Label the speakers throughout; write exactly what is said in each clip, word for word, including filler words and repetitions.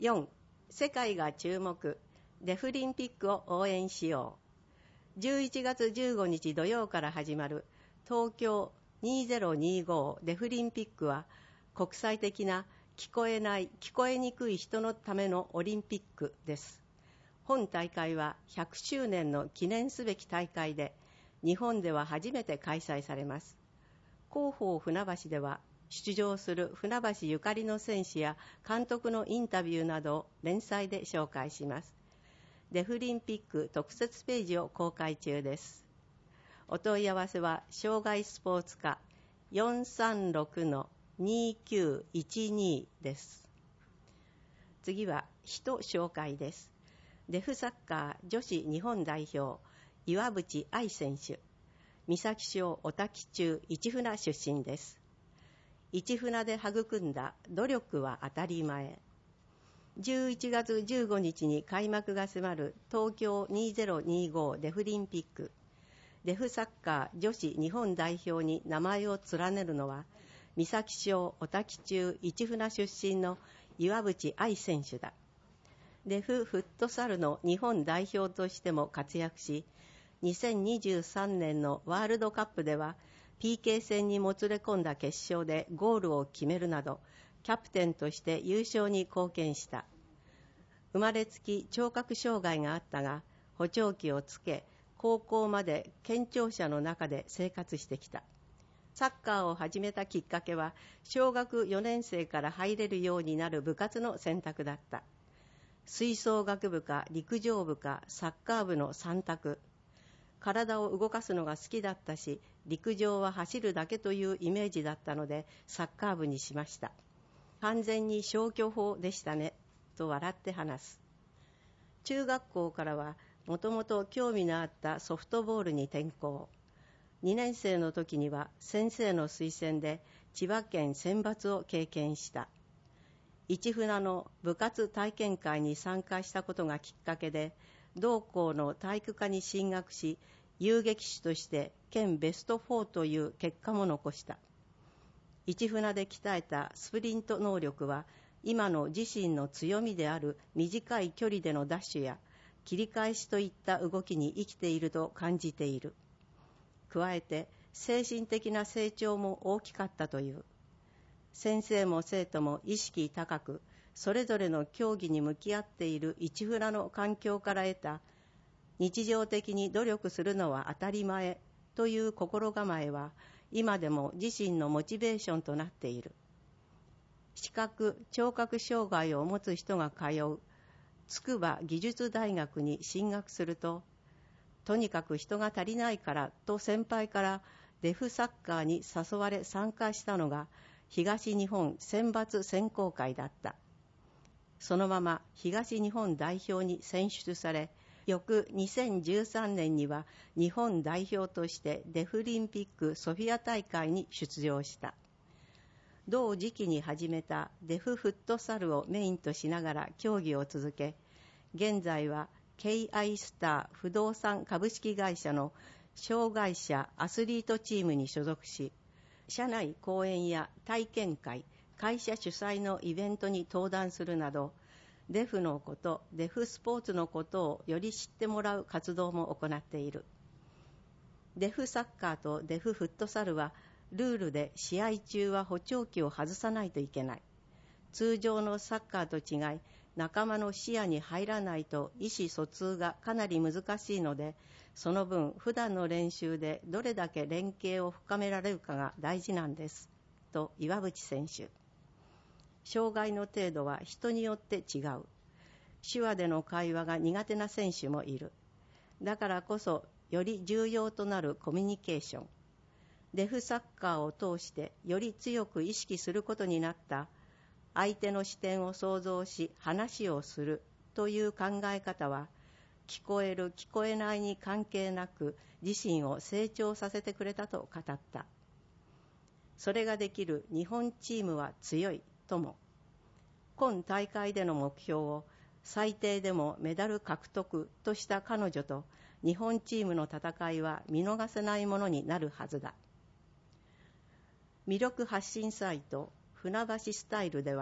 Speaker 1: よん. 世界が注目デフリンピックを応援しよう。じゅういちがつじゅうごにち土曜から始まる東京にせんにじゅうごデフリンピックは、国際的な聞こえない聞こえにくい人のためのオリンピックです。本大会はひゃくしゅうねんの記念すべき大会で、日本では初めて開催されます。広報船橋では、出場する船橋ゆかりの選手や監督のインタビューなどを連載で紹介します。デフリンピック特設ページを公開中です。お問い合わせは障害スポーツ課 よんさんろくのにきゅういちに です。次は人紹介です。デフサッカー女子日本代表岩渕愛選手、三崎町小滝中市船出身です。市船で育んだ努力は当たり前。じゅういちがつじゅうごにちに開幕が迫る東京にせんにじゅうごデフリンピック。デフサッカー女子日本代表に名前を連ねるのは、三崎町小滝中市船出身の岩渕愛選手だ。デフフットサルの日本代表としても活躍し、にせんにじゅうさんねんのワールドカップでは ピーケー 戦にもつれ込んだ決勝でゴールを決めるなど、キャプテンとして優勝に貢献した。生まれつき聴覚障害があったが、補聴器をつけ、高校まで健聴者の中で生活してきた。サッカーを始めたきっかけは、小学よねん生から入れるようになる部活の選択だった。吹奏楽部か陸上部かサッカー部のさん択。体を動かすのが好きだったし、陸上は走るだけというイメージだったので、サッカー部にしました。完全に消去法でしたね、と笑って話す。中学校からは、もともと興味のあったソフトボールに転向。にねん生の時には先生の推薦で千葉県選抜を経験した。市船の部活体験会に参加したことがきっかけで、同校の体育科に進学し、遊撃手として県ベストフォーという結果も残した。市船で鍛えたスプリント能力は、今の自身の強みである短い距離でのダッシュや切り返しといった動きに生きていると感じている。加えて精神的な成長も大きかったという。先生も生徒も意識高く、それぞれの競技に向き合っている市船の環境から得た、日常的に努力するのは当たり前という心構えは、今でも自身のモチベーションとなっている。視覚・聴覚障害を持つ人が通う筑波技術大学に進学すると、とにかく人が足りないからと先輩からデフサッカーに誘われ参加したのが東日本選抜選考会だった。そのまま東日本代表に選出され、翌にせんじゅうさんねんには日本代表としてデフリンピックソフィア大会に出場した。同時期に始めたデフフットサルをメインとしながら競技を続け、現在は ケーアイ スター不動産株式会社の障害者アスリートチームに所属し、社内講演や体験会、会社主催のイベントに登壇するなど、デフのこと、デフスポーツのことをより知ってもらう活動も行っている。デフサッカーとデフフットサルは、ルールで試合中は補聴器を外さないといけない。通常のサッカーと違い、仲間の視野に入らないと意思疎通がかなり難しいので、その分普段の練習でどれだけ連携を深められるかが大事なんです、と岩渕選手。障害の程度は人によって違う。手話での会話が苦手な選手もいる。だからこそより重要となるコミュニケーション。デフサッカーを通してより強く意識することになった相手の視点を想像し話をするという考え方は、聞こえる聞こえないに関係なく自身を成長させてくれたと語った。それができる日本チームは強いとも。今大会での目標を最低でもメダル獲得とした彼女と日本チームの戦いは見逃せないものになるはずだ。魅力発信サイト船橋スタイルでは、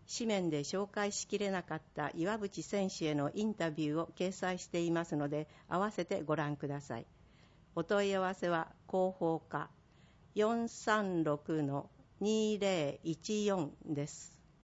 Speaker 1: 紙面で紹介しきれなかった岩渕選手へのインタビューを掲載していますので、合わせてご覧ください。お問い合わせは広報課 よんさんろくのにぜろいちよん です。